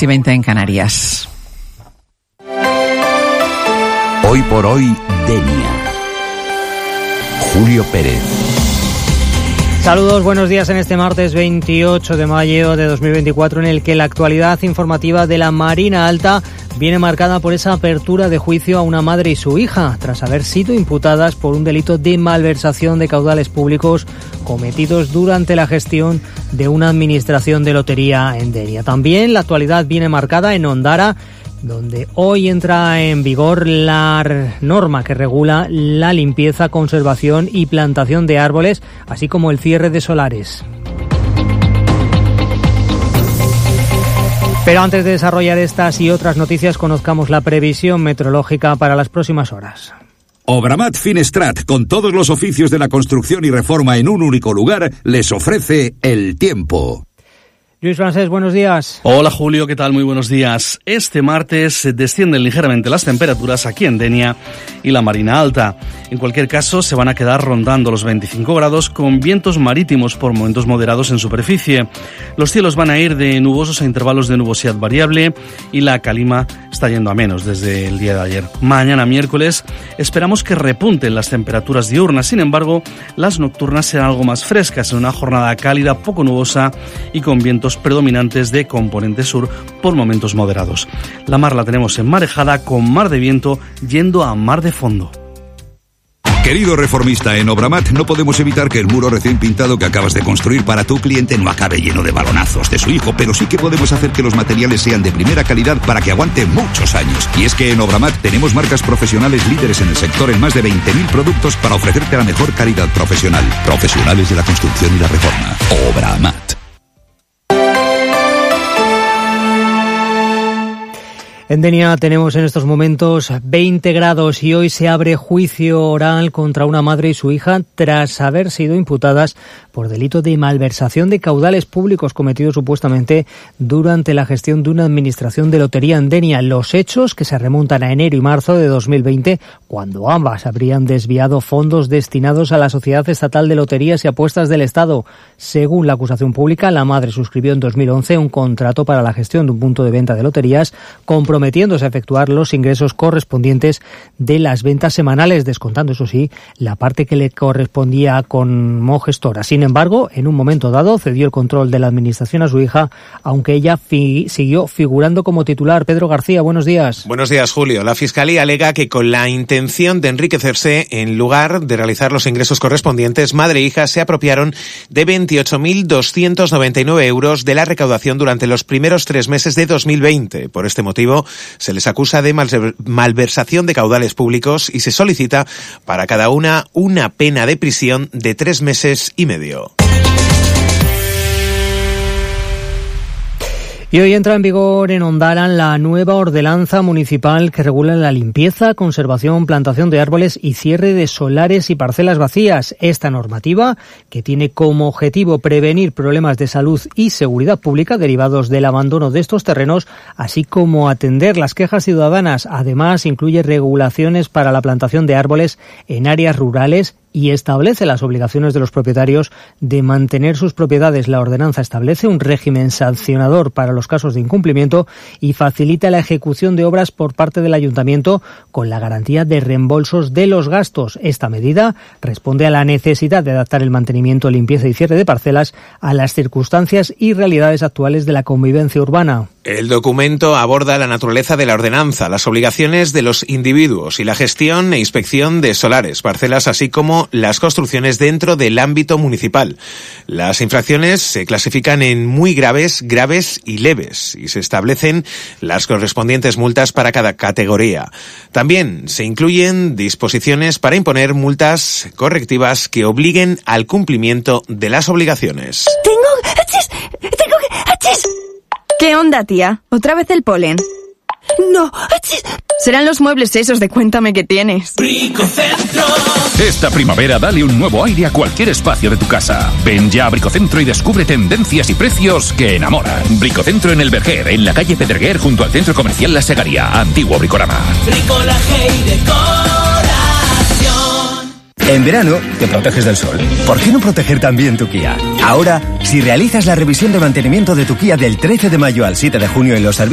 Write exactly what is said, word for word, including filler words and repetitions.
y veinte en Canarias. Hoy por hoy, Denia. Julio Pérez. Saludos, buenos días en este martes veintiocho de mayo de dos mil veinticuatro, en el que la actualidad informativa de la Marina Alta viene marcada por esa apertura de juicio a una madre y su hija, tras haber sido imputadas por un delito de malversación de caudales públicos cometidos durante la gestión de una administración de lotería en Denia. También la actualidad viene marcada en Ondara, donde hoy entra en vigor la norma que regula la limpieza, conservación y plantación de árboles, así como el cierre de solares. Pero antes de desarrollar estas y otras noticias, conozcamos la previsión meteorológica para las próximas horas. Obramat Finestrat, con todos los oficios de la construcción y reforma en un único lugar, les ofrece el tiempo. Luis Francés, buenos días. Hola Julio, ¿qué tal? Muy buenos días. Este martes descienden ligeramente las temperaturas aquí en Denia y la Marina Alta. En cualquier caso, se van a quedar rondando los veinticinco grados con vientos marítimos por momentos moderados en superficie. Los cielos van a ir de nubosos a intervalos de nubosidad variable y la calima está yendo a menos desde el día de ayer. Mañana miércoles esperamos que repunten las temperaturas diurnas. Sin embargo, las nocturnas serán algo más frescas en una jornada cálida, poco nubosa y con vientos predominantes de componente sur por momentos moderados. La mar la tenemos en marejada con mar de viento yendo a mar de fondo. Querido reformista, en Obramat no podemos evitar que el muro recién pintado que acabas de construir para tu cliente no acabe lleno de balonazos de su hijo, pero sí que podemos hacer que los materiales sean de primera calidad para que aguante muchos años. Y es que en Obramat tenemos marcas profesionales líderes en el sector en más de veinte mil productos para ofrecerte la mejor calidad profesional. Profesionales de la construcción y la reforma. Obramat. En Denia tenemos en estos momentos veinte grados y hoy se abre juicio oral contra una madre y su hija tras haber sido imputadas por delito de malversación de caudales públicos cometidos supuestamente durante la gestión de una administración de lotería en Denia. Los hechos, que se remontan a enero y marzo de dos mil veinte, cuando ambas habrían desviado fondos destinados a la Sociedad Estatal de Loterías y Apuestas del Estado. Según la acusación pública, la madre suscribió en dos mil once un contrato para la gestión de un punto de venta de loterías, comprometiendo prometiéndose a efectuar los ingresos correspondientes de las ventas semanales, descontando, eso sí, la parte que le correspondía como gestora. Sin embargo, en un momento dado cedió el control de la administración a su hija, aunque ella fi- siguió figurando como titular. Pedro García, buenos días. Buenos días, Julio. La Fiscalía alega que con la intención de enriquecerse, en lugar de realizar los ingresos correspondientes, madre e hija se apropiaron de veintiocho mil doscientos noventa y nueve euros de la recaudación durante los primeros tres meses de dos mil veinte. Por este motivo, se les acusa de malversación de caudales públicos y se solicita para cada una una pena de prisión de tres meses y medio. Y hoy entra en vigor en Ondara la nueva ordenanza municipal que regula la limpieza, conservación, plantación de árboles y cierre de solares y parcelas vacías. Esta normativa, que tiene como objetivo prevenir problemas de salud y seguridad pública derivados del abandono de estos terrenos, así como atender las quejas ciudadanas. Además, incluye regulaciones para la plantación de árboles en áreas rurales y establece las obligaciones de los propietarios de mantener sus propiedades. La ordenanza establece un régimen sancionador para los casos de incumplimiento y facilita la ejecución de obras por parte del ayuntamiento con la garantía de reembolsos de los gastos. Esta medida responde a la necesidad de adaptar el mantenimiento, limpieza y cierre de parcelas a las circunstancias y realidades actuales de la convivencia urbana. El documento aborda la naturaleza de la ordenanza, las obligaciones de los individuos y la gestión e inspección de solares, parcelas, así como las construcciones dentro del ámbito municipal. Las infracciones se clasifican en muy graves, graves y leves y se establecen las correspondientes multas para cada categoría. También se incluyen disposiciones para imponer multas correctivas que obliguen al cumplimiento de las obligaciones. Tengo... ¡Achis! ¡Tengo que... ¡Achis! ¿Qué onda, tía? ¿Otra vez el polen? No, ¡achis! Serán los muebles esos de Cuéntame que tienes. Bricocentro. Esta primavera dale un nuevo aire a cualquier espacio de tu casa. Ven ya a Bricocentro y descubre tendencias y precios que enamoran. Bricocentro en El Verger, en la calle Pedreguer, junto al Centro Comercial La Segaría, antiguo Bricorama. Bricolaje y decoración. En verano te proteges del sol. ¿Por qué no proteger también tu Kia? Ahora, si realizas la revisión de mantenimiento de tu Kia del trece de mayo al siete de junio en los servicios